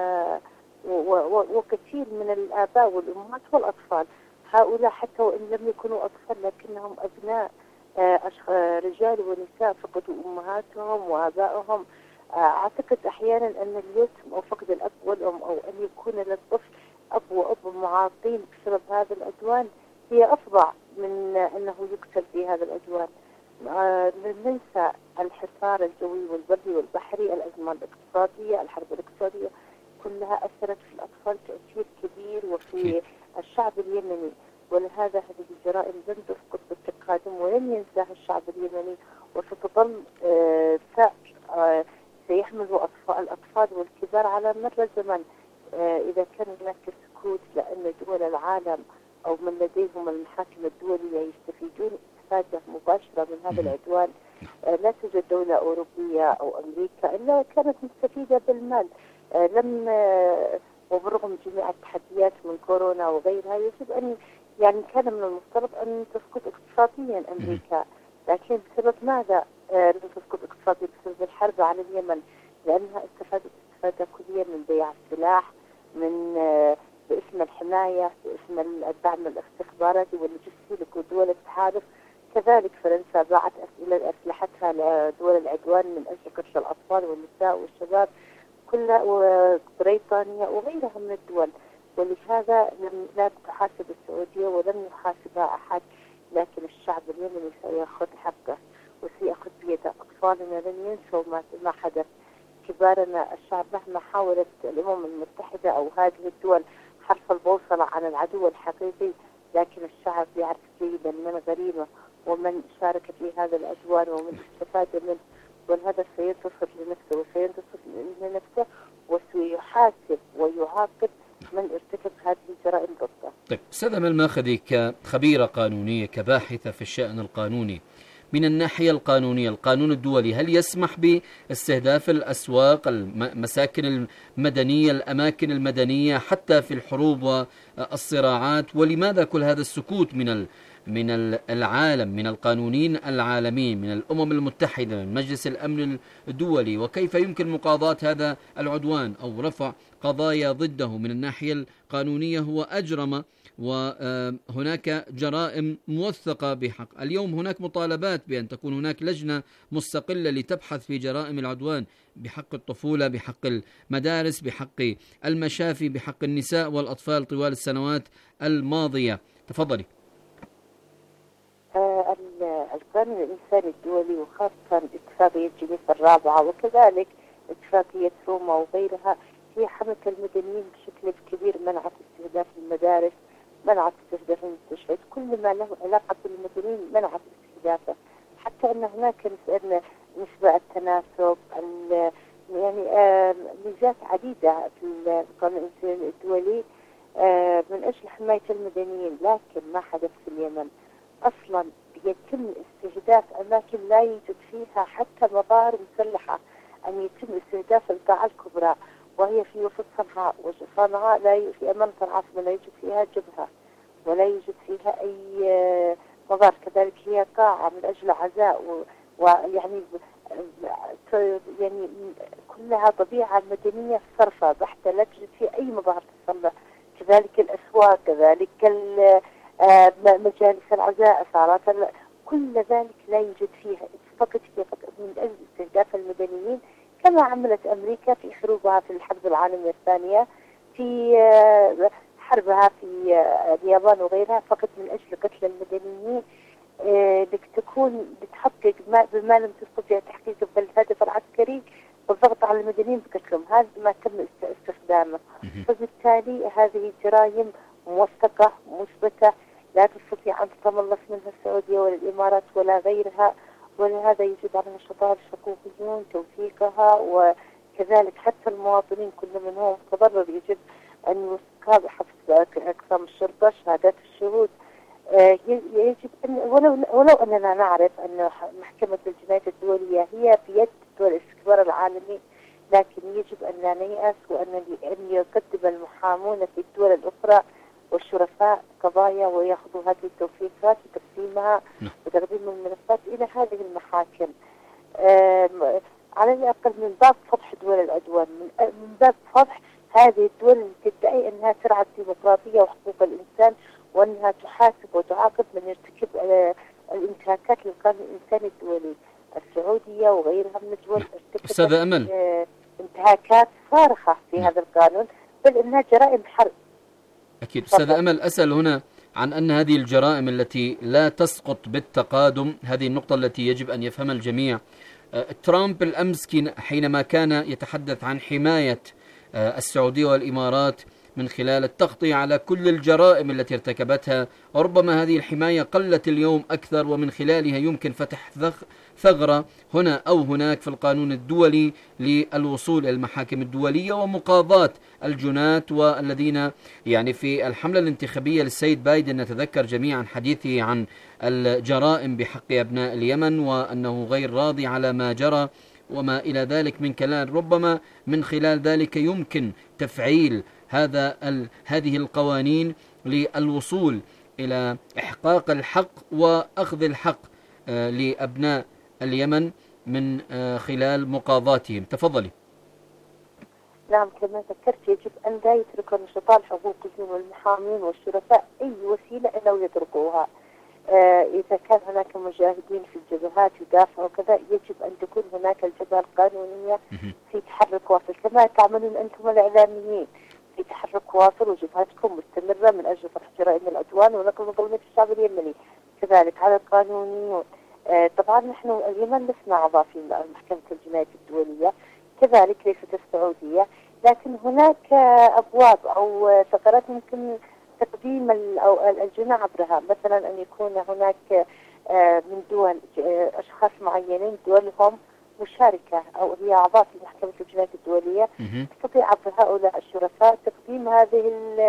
وكثير من الآباء والأمهات والأطفال. هؤلاء حتى وإن لم يكونوا أطفال لكنهم أبناء رجال ونساء فقدوا أمهاتهم وآبائهم. أعتقد أحيانا أن اليتم أو فقد الأب والأم أو أن يكون للطفل أب وأب معاقين بسبب هذا العدوان هي أفظع من أنه يقتل في هذا العدوان. ننسى الحصار الجوي والبري والبحري، الأزمة الاقتصادية، الحرب الاقتصادية، كلها أثرت في الأطفال تأثير كبير وفي الشعب اليمني، ولهذا هذه الجرائم لن تفقد بالتقادم ولن ينساها الشعب اليمني، وستظل سيحمل الأطفال والكبار على مر الزمن. إذا كان هناك سكوت لأن دول العالم أو من لديهم المحاكم الدولية يستفيدون استفادة مباشرة من هذا العدوان، لا توجد دولة أوروبية أو أمريكا إلا كانت مستفيدة بالمال. وبرغم جميع التحديات من كورونا وغيرها يجب أن كان من المفترض أن تسقط اقتصاديا أمريكا، لكن بسبب ماذا لم تسقط اقتصاديا؟ بسبب الحرب على اليمن، لأنها استفادت استفادة كليا من بيع السلاح، من باسم الحماية، باسم الدعم الاستخباراتي واللوجستي لدول التحالف. كذلك فرنسا باعت أسلحتها لدول العدوان من أجل قتل الأطفال والنساء والشباب كلها، وبريطانيا وغيرها من الدول. ولهذا لا تحاسب السعودية ولم يحاسبها أحد، لكن الشعب اليمني سيأخذ حقه وسيأخذ بيده. أطفالنا لن ينسوا ما حدث، كبارنا الشعب مهما حاولت الأمم المتحدة أو هذه الدول حرف البوصلة عن العدو الحقيقي، لكن الشعب يعرف جيدا من غريمة ومن شارك في هذا العدوان ومن استفاد منه، ولهذا سينتصر لنفسه وسيحاسب ويعاقب من ارتكب هذه الجرائم ضده. طيب أستاذة أمل الماخذي، كخبيرة قانونية، كباحثة في الشأن القانوني، من الناحية القانونية القانون الدولي هل يسمح باستهداف الأسواق، المساكن المدنية، الأماكن المدنية حتى في الحروب والصراعات؟ ولماذا كل هذا السكوت من العالم، من القانونيين العالميين، من الأمم المتحدة، من مجلس الأمن الدولي، وكيف يمكن مقاضاة هذا العدوان أو رفع قضايا ضده من الناحية القانونية. هو أجرم وهناك جرائم موثقة بحق. اليوم هناك مطالبات بأن تكون هناك لجنة مستقلة لتبحث في جرائم العدوان بحق الطفولة، بحق المدارس، بحق المشافي، بحق النساء والأطفال طوال السنوات الماضية. تفضلي. القانون الإنساني الدولي وخاصة اتفاقية جنيف الرابعة وكذلك اتفاقية روما وغيرها هي حمت المدنيين بشكل كبير، منعت استهداف المدارس، منعت استهداف المستشفيات، كل ما له علاقة بالمدنيين منعت استهدافه. حتى أن هناك نسبة التناسب يعني ميزات عديدة في القانون الإنساني الدولي من أجل حماية المدنيين. لكن ما حدث في اليمن أصلا يتم استهداف أماكن لا يوجد فيها حتى مظاهر مسلحة، أن يتم استهداف القاعة الكبرى وهي في وسط صنعاء، وصنعاء في أمام العاصمة لا يوجد فيها جبهة ولا يوجد فيها أي مظاهر. كذلك هي قاعة من أجل عزاء ويعني يعني كلها طبيعة مدنية صرفة بحتة، لا توجد فيها أي مظاهر تصلح. كذلك الأسواق، كذلك مجالس العزاء، صارت كل ذلك لا يوجد فيها، فقط من أجل استهداف المدنيين، كما عملت أمريكا في حروبها في الحرب العالمية الثانية، في حربها في اليابان وغيرها، فقط من أجل قتل المدنيين لتحقق بما لم تستطيع تحقيقه بالهدف العسكري والضغط على المدنيين بقتلهم. هذا ما تم استخدامه. فبالتالي هذه جرائم موثقة مثبتة لا تستطيع أن تتملص منها السعودية ولا الإمارات ولا غيرها، ولهذا يجب على النشطاء الحقوقيون توثيقها، وكذلك حتى المواطنين كل منهم متضرر يجب أن يستقاب حفظ أقسام الشرطة، شهادات الشهود. يجب أن ولو أننا نعرف أن محكمة الجنايات الدولية هي بيد دول الاستكبار العالمي، لكن يجب أن لا نيأس وأن يقدم المحامون في الدول الأخرى والشرفاء قضايا ويأخذوا هذه التوثيقات وتقديمها وتقديم الملفات إلى هذه المحاكم على الأقل من باب فضح دول العدوان، من باب فضح هذه الدول التي تدعي أنها ترعى الديمقراطية وحقوق الإنسان، وأنها تحاسب وتعاقب من يرتكب الانتهاكات للقانون الإنساني الدولي. السعودية وغيرها من الدول ارتكبت انتهاكات صارخة في هذا القانون، بل أنها جرائم حرب. أكيد. أستاذ أمل، أسأل هنا عن أن هذه الجرائم التي لا تسقط بالتقادم، هذه النقطة التي يجب أن يفهمها الجميع. ترامب الأمس حينما كان يتحدث عن حماية السعودية والإمارات من خلال التغطية على كل الجرائم التي ارتكبتها، وربما هذه الحماية قلت اليوم أكثر، ومن خلالها يمكن فتح ثغرة هنا أو هناك في القانون الدولي للوصول إلى المحاكم الدولية ومقاضاة الجنات والذين يعني في الحملة الانتخابية للسيد بايدن نتذكر جميعا حديثه عن الجرائم بحق أبناء اليمن وأنه غير راضي على ما جرى وما إلى ذلك من كلام. ربما من خلال ذلك يمكن تفعيل هذه القوانين للوصول إلى إحقاق الحق وأخذ الحق لأبناء اليمن من خلال مقاضاتهم. تفضلي. نعم، كما ذكرت يجب أن لا يترك النشطاء الحقوقيين والمحامين والشرفاء أي وسيلة إلا ويتركوها. إذا كان هناك مجاهدين في الجبهات يدافعوا كذا، يجب أن تكون هناك الجبهة القانونية في تحرك واصل، كما تعملون أنتم الإعلاميين في تحرك واصل، وجبهتكم مستمرة من أجل فتح جرائم العدوان ونقل مظلمة الشعب اليمني. كذلك على القانونيون. طبعا نحن اليمن لسنا أعضاء في محكمة الجنايات الدولية، كذلك ليست السعودية، لكن هناك أبواب أو ثغرات ممكن تقديم الجناح عبرها. مثلا أن يكون هناك من دول أشخاص معينين دولهم مشاركة أو هي أعضاء في محكمة الجنايات الدولية، تستطيع عبر هؤلاء الشرفاء تقديم هذه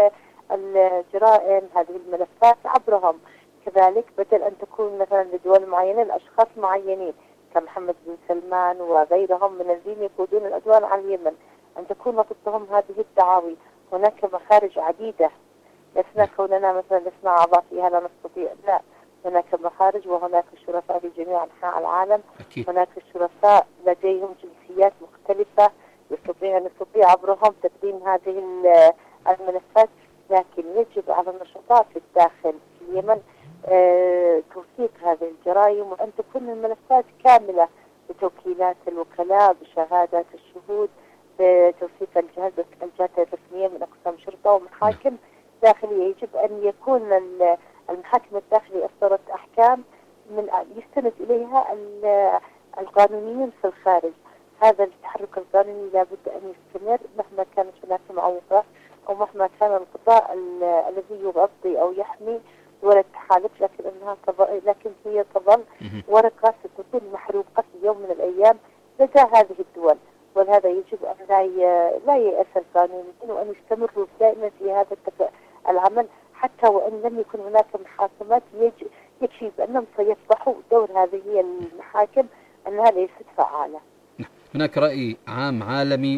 الجرائم، هذه الملفات عبرهم. كذلك بدل أن تكون مثلا لدول معينة لأشخاص معينين كمحمد بن سلمان وغيرهم من الذين يقودون العدوان على اليمن، أن تكون ضدهم هذه الدعاوي. هناك مخارج عديدة، لسنا كوننا مثلا لسنا أعضاء فيها لا نستطيع، لا، هناك مخارج وهناك شرفاء في جميع أنحاء العالم. أكيد. هناك شرفاء لديهم جنسيات مختلفة نستطيع عبرهم تقديم هذه الملفات، لكن يجب على النشطاء في الداخل في اليمن توثيق هذه الجرائم، وأن تكون الملفات كاملة بتوكيلات الوكلاء، بشهادات الشهود، بتوثيق الجهات الرسمية من أقسام شرطة ومحاكم داخلية. يجب أن يكون المحاكم الداخلية أصدرت أحكام من يستند إليها القانونيين في الخارج. هذا التحرك القانوني لابد أن يستمر مهما كانت هناك معوقات أو مهما كان القضاء الذي يغطي أو يحمي دول التحالف، لكن هي تظل ورقة ستكون محروقة في يوم من الأيام لدى هذه الدول، ولهذا يجب أن لا ييأس القانونيين وأن يستمروا دائما في هذا العمل، حتى وإن لم يكن هناك محاكمات يكفي بأنهم سيصبحوا دور هذه المحاكم أنها ليست فعالة. هناك رأي عام عالمي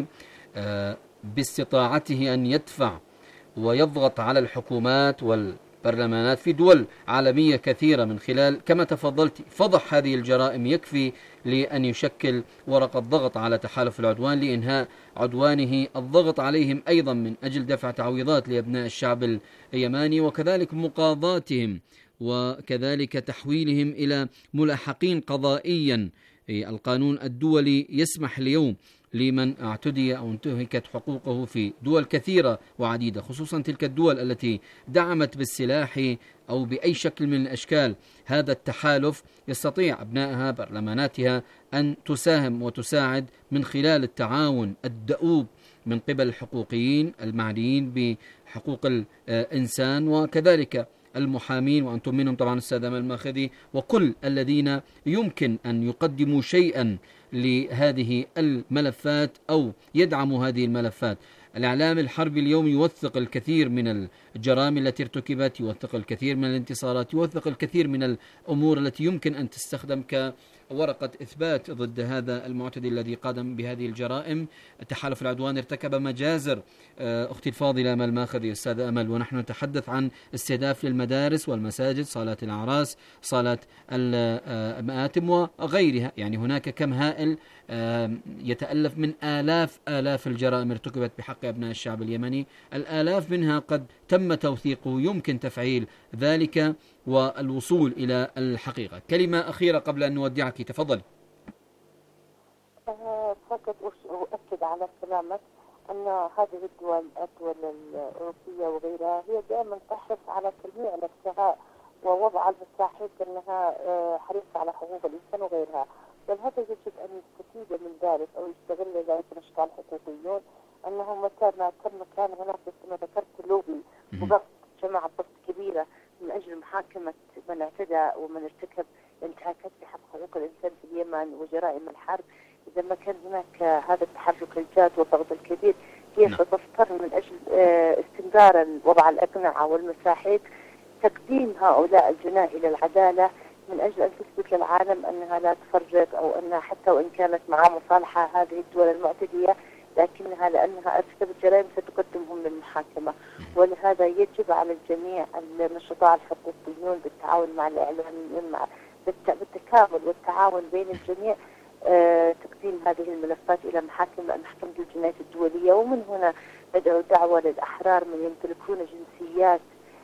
باستطاعته أن يدفع ويضغط على الحكومات والبرلمانات في دول عالمية كثيرة من خلال كما تفضلت فضح هذه الجرائم، يكفي لأن يشكل ورقة ضغط على تحالف العدوان لإنهاء عدوانه، الضغط عليهم أيضا من أجل دفع تعويضات لأبناء الشعب اليماني، وكذلك مقاضاتهم، وكذلك تحويلهم إلى ملاحقين قضائيا. القانون الدولي يسمح اليوم لمن اعتدي أو انتهكت حقوقه في دول كثيرة وعديدة، خصوصا تلك الدول التي دعمت بالسلاح أو بأي شكل من الأشكال هذا التحالف، يستطيع أبنائها برلماناتها أن تساهم وتساعد من خلال التعاون الدؤوب من قبل الحقوقيين المعنيين بحقوق الإنسان، وكذلك المحامين، وأنتم منهم طبعا السادة أمل الماخذي، وكل الذين يمكن أن يقدموا شيئا لهذه الملفات أو يدعموا هذه الملفات. الإعلام الحربي اليوم يوثق الكثير من الجرائم التي ارتكبت، يوثق الكثير من الانتصارات، يوثق الكثير من الأمور التي يمكن أن تستخدم كورقة إثبات ضد هذا المعتدي الذي قادم بهذه الجرائم. تحالف العدوان ارتكب مجازر أختي الفاضلة أمل ماخذي السادة أمل، ونحن نتحدث عن استهداف للمدارس والمساجد، صالات الأعراس، صالات المآتم وغيرها. يعني هناك كم هائل يتألف من آلاف الجرائم ارتكبت بحق أبناء الشعب اليمني، الآلاف منها قد تم توثيقه، يمكن تفعيل ذلك والوصول إلى الحقيقة. كلمة أخيرة قبل أن نودعك، تفضل. فقط أؤكد على كلامك أن هذه الدول الأوروبية وغيرها هي دائما تحرص على تلميع الابتغاء ووضع المساحيق أنها حريصة على حقوق الإنسان وغيرها، ولهذا يجب أن يستفيد من ذلك أو يستغل ذلك الأشخاص الحقوقيون، أنه متى ما كان هناك كما ذكرت لوبي وضغط جماعة ضغط كبيرة من أجل محاكمة من اعتدى ومن ارتكب انتهاكات بحق حقوق الإنسان في اليمن وجرائم الحرب، إذا ما كان هناك هذا التحرك الجاد والضغط الكبير هي ستضطر من أجل استمرار وضع الأقنعة والمساحيق تقديم هؤلاء الجناة إلى العدالة من أجل أن تثبت للعالم أنها لا تفرق، أو أنها حتى وإن كانت مع مصالحة هذه الدول المعتدية لكنها لأنها ارتكبت جرائم ستقدمهم للمحاكمة. ولهذا يجب على الجميع النشطاء الحقوقيون بالتعاون مع الإعلاميين بالتكامل والتعاون بين الجميع تقديم هذه الملفات إلى محكمة الجنايات الدولية. ومن هنا ندعو دعوة للأحرار من يمتلكون جنسيات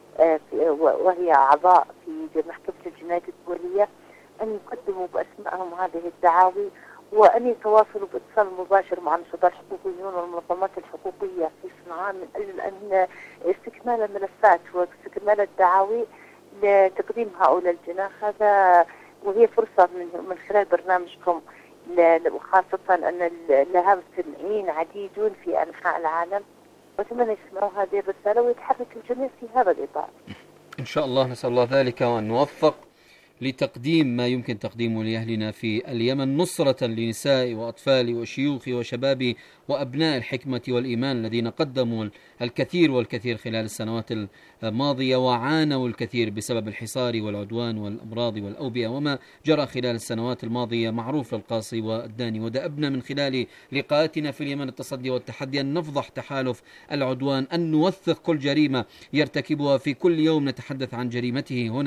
وهي أعضاء في محكمة الجنايات الدولية أن يقدموا بأسمائهم هذه الدعاوي، وأن يتواصلوا باتصال مباشر مع النشطاء الحقوقيون والمنظمات الحقوقية في صنعاء من أجل أن استكمال الملفات واستكمال الدعاوي لتقديم هؤلاء الجناح. هذا وهي فرصة من خلال برنامجكم، وخاصة أن لها مستمعين عديدون في أنحاء العالم، وأتمنى يسمعوا هذه الرسالة ويتحرك الجميع في هذا الإطار. إن شاء الله نسأل الله ذلك، وأن نوفق لتقديم ما يمكن تقديمه لأهلنا في اليمن، نصرة لنساء وأطفال وشيوخ وشباب وأبناء الحكمة والإيمان الذين قدموا الكثير والكثير خلال السنوات الماضية، وعانوا الكثير بسبب الحصار والعدوان والأمراض والأوبئة وما جرى خلال السنوات الماضية، معروف القاصي والداني. ودأبنا من خلال لقاءاتنا في اليمن التصدي والتحدي أن نفضح تحالف العدوان، أن نوثق كل جريمة يرتكبها في كل يوم، نتحدث عن جريمته هنا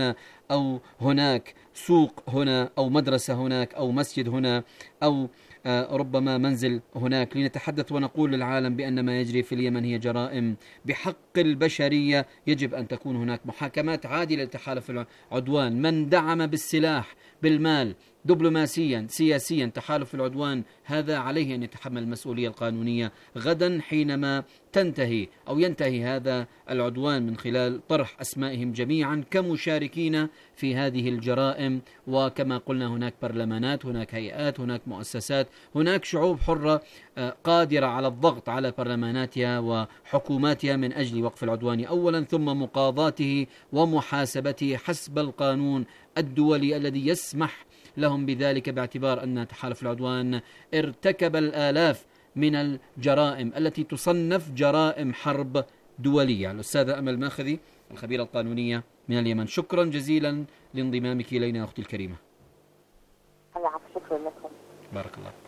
أو هناك سوق هنا، أو مدرسة هناك، أو مسجد هنا، أو ربما منزل هناك، لنتحدث ونقول للعالم بأن ما يجري في اليمن هي جرائم بحق البشرية. يجب أن تكون هناك محاكمات عادلة لتحالف العدوان. من دعم بالسلاح، بالمال، دبلوماسيا، سياسيا تحالف العدوان، هذا عليه أن يتحمل المسؤولية القانونية غدا حينما تنتهي أو ينتهي هذا العدوان، من خلال طرح أسمائهم جميعا كمشاركين في هذه الجرائم. وكما قلنا هناك برلمانات، هناك هيئات، هناك مؤسسات، هناك شعوب حرة قادرة على الضغط على برلماناتها وحكوماتها من أجل وقف العدوان أولا، ثم مقاضاته ومحاسبته حسب القانون الدولي الذي يسمح لهم بذلك، باعتبار أن تحالف العدوان ارتكب الآلاف من الجرائم التي تصنف جرائم حرب دولية. الأستاذة أمل ماخذي الخبيرة القانونية من اليمن، شكرا جزيلا لانضمامك إلينا أختي الكريمة. شكرا لكم. بارك الله.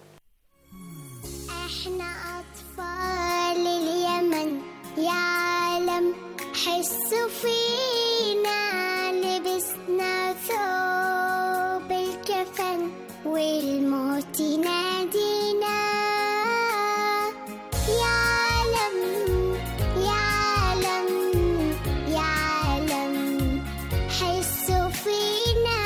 احنا أطفال اليمن يا عالم، حسوا فينا، لبسنا ثوب الكفن والموت ينادينا. يا عالم يا عالم يا عالم، حسوا فينا.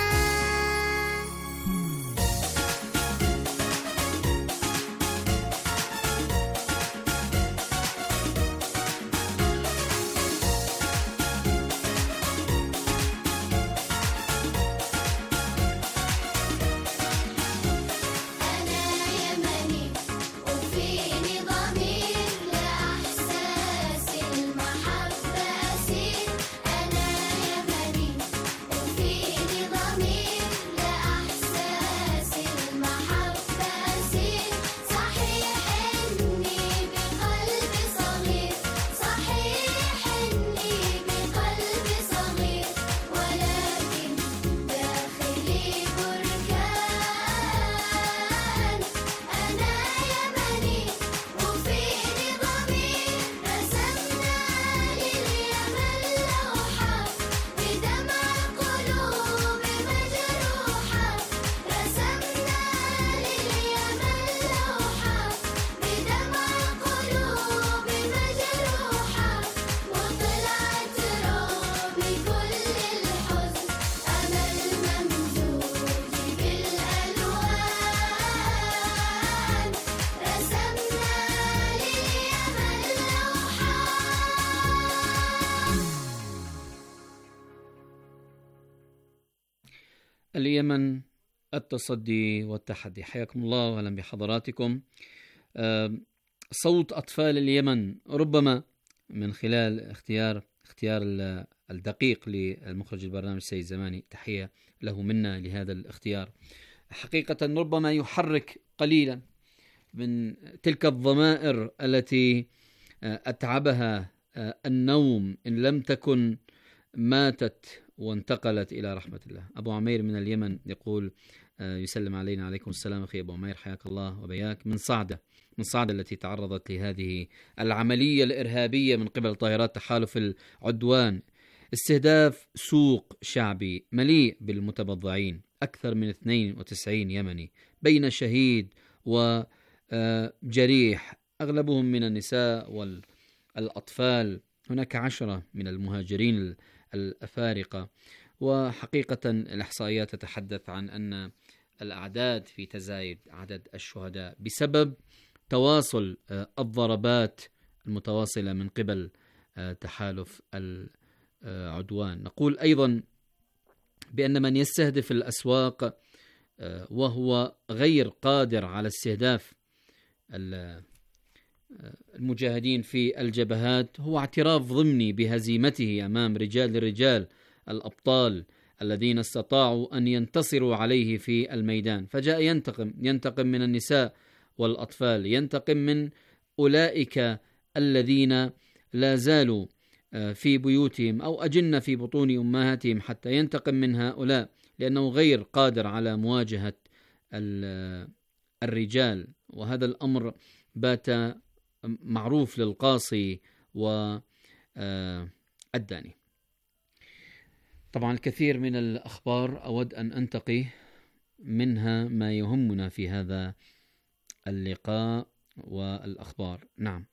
اليمن، التصدي والتحدي. حياكم الله وأهلا بحضراتكم. صوت أطفال اليمن، ربما من خلال اختيار الدقيق للمخرج البرنامج سيد زماني، تحية له منا لهذا الاختيار. حقيقة ربما يحرك قليلا من تلك الضمائر التي أتعبها النوم إن لم تكن ماتت وانتقلت إلى رحمة الله. أبو عمير من اليمن يقول، يسلم علينا. عليكم السلام أخي أبو عمير، حياك الله وبياك. من صعدة التي تعرضت لهذه العملية الإرهابية من قبل طائرات تحالف العدوان، استهداف سوق شعبي مليء بالمتبضعين، أكثر من 92 يمني بين شهيد وجريح، أغلبهم من النساء والأطفال. هناك 10 من المهاجرين الأفارقة. وحقيقة الإحصائيات تتحدث عن أن الأعداد في تزايد، عدد الشهداء بسبب تواصل الضربات المتواصلة من قبل تحالف العدوان. نقول أيضا بأن من يستهدف الأسواق وهو غير قادر على استهداف المجاهدين في الجبهات هو اعتراف ضمني بهزيمته أمام رجال الرجال الأبطال الذين استطاعوا أن ينتصروا عليه في الميدان. فجاء ينتقم من النساء والأطفال، ينتقم من أولئك الذين لا زالوا في بيوتهم أو أجن في بطون أمهاتهم، حتى ينتقم من هؤلاء، لأنه غير قادر على مواجهة الرجال. وهذا الأمر بات معروف للقاصي والداني. طبعا الكثير من الأخبار أود أن أنتقي منها ما يهمنا في هذا اللقاء والأخبار. نعم،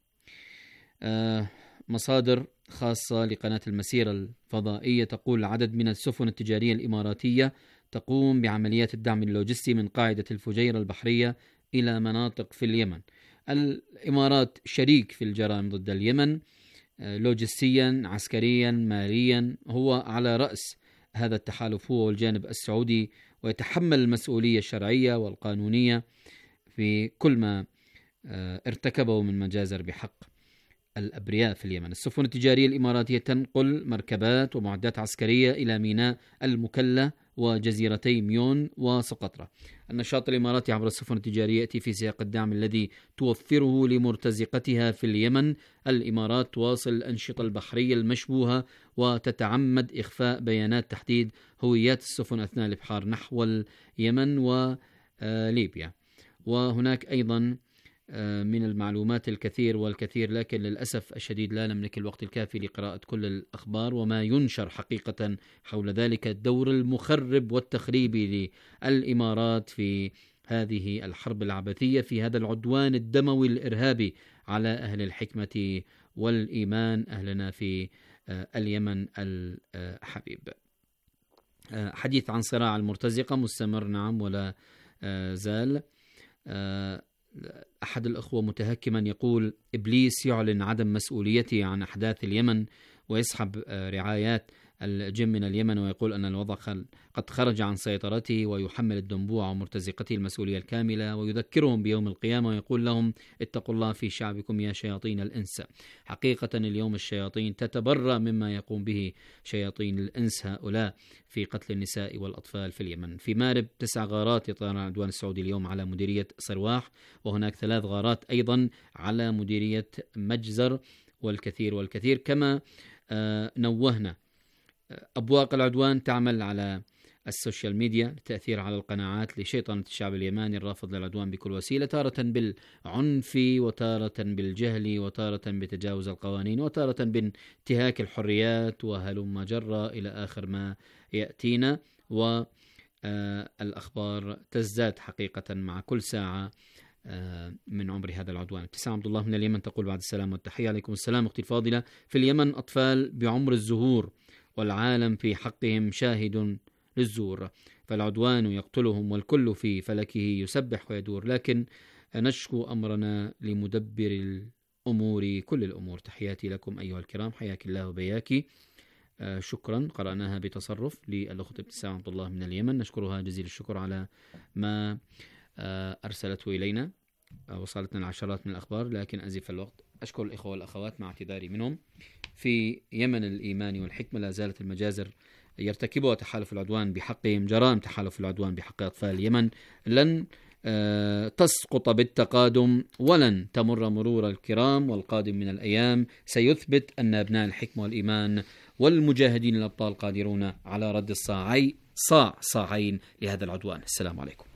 مصادر خاصة لقناة المسيرة الفضائية تقول عدد من السفن التجارية الإماراتية تقوم بعمليات الدعم اللوجستي من قاعدة الفجيرة البحرية إلى مناطق في اليمن. الإمارات شريك في الجرائم ضد اليمن لوجستيا، عسكريا، ماليا، هو على رأس هذا التحالف هو والجانب السعودي، ويتحمل المسؤولية الشرعية والقانونية في كل ما ارتكبه من مجازر بحق الأبرياء في اليمن. السفن التجارية الإماراتية تنقل مركبات ومعدات عسكرية إلى ميناء المكلا وجزيرتي ميون وسقطرى. النشاط الإماراتي عبر السفن التجارية يأتي في سياق الدعم الذي توفره لمرتزقتها في اليمن. الإمارات تواصل الأنشطة البحرية المشبوهة وتتعمد إخفاء بيانات تحديد هويات السفن أثناء الإبحار نحو اليمن وليبيا. وهناك أيضا من المعلومات الكثير والكثير، لكن للأسف الشديد لا نملك الوقت الكافي لقراءة كل الأخبار وما ينشر حقيقة حول ذلك الدور المخرب والتخريبي للإمارات في هذه الحرب العبثية، في هذا العدوان الدموي الإرهابي على أهل الحكمة والإيمان، أهلنا في اليمن الحبيب. حديث عن صراع المرتزقة مستمر، نعم، ولا زال. أحد الأخوة متهكما يقول: إبليس يعلن عدم مسؤوليته عن أحداث اليمن ويسحب رعايات الجن من اليمن، ويقول أن الوضع قد خرج عن سيطرته، ويحمل الدنبوع ومرتزقته المسؤولية الكاملة، ويذكرهم بيوم القيامة ويقول لهم: اتقوا الله في شعبكم يا شياطين الإنس. حقيقة اليوم الشياطين تتبرأ مما يقوم به شياطين الإنس هؤلاء في قتل النساء والأطفال في اليمن. في مارب 9 غارات يطلق العدوان السعودي اليوم على مديرية صرواح، وهناك 3 غارات أيضا على مديرية مجزر، والكثير كما نوهنا. أبواق العدوان تعمل على السوشيال ميديا للتأثير على القناعات لشيطنة الشعب اليماني الرافض للعدوان بكل وسيلة، تارة بالعنف وتارة بالجهل وتارة بتجاوز القوانين وتارة بانتهاك الحريات وهلم جرة إلى آخر ما يأتينا. والأخبار تزداد حقيقة مع كل ساعة من عمر هذا العدوان. ابتسام عبد الله من اليمن تقول: بعد السلام والتحية. عليكم السلام أختي الفاضلة. في اليمن أطفال بعمر الزهور والعالم في حقهم شاهد للزور، فالعدوان يقتلهم والكل في فلكه يسبح ويدور، لكن نشكو أمرنا لمدبر الأمور كل الأمور. تحياتي لكم أيها الكرام، حياك الله وبياك. شكرا، قرأناها بتصرف للأخت ابتسام عبد الله من اليمن، نشكرها جزيل الشكر على ما أرسلته إلينا. وصلتنا العشرات من الأخبار لكن أزف الوقت. أشكر الإخوة والأخوات مع اعتذاري منهم. في يمن الإيمان والحكمة لا زالت المجازر يرتكبها تحالف العدوان بحقهم جرائم تحالف العدوان بحق أطفال اليمن، لن تسقط بالتقادم ولن تمر مرور الكرام، والقادم من الأيام سيثبت أن أبناء الحكمة والإيمان والمجاهدين الأبطال قادرون على رد صاعين لهذا العدوان. السلام عليكم.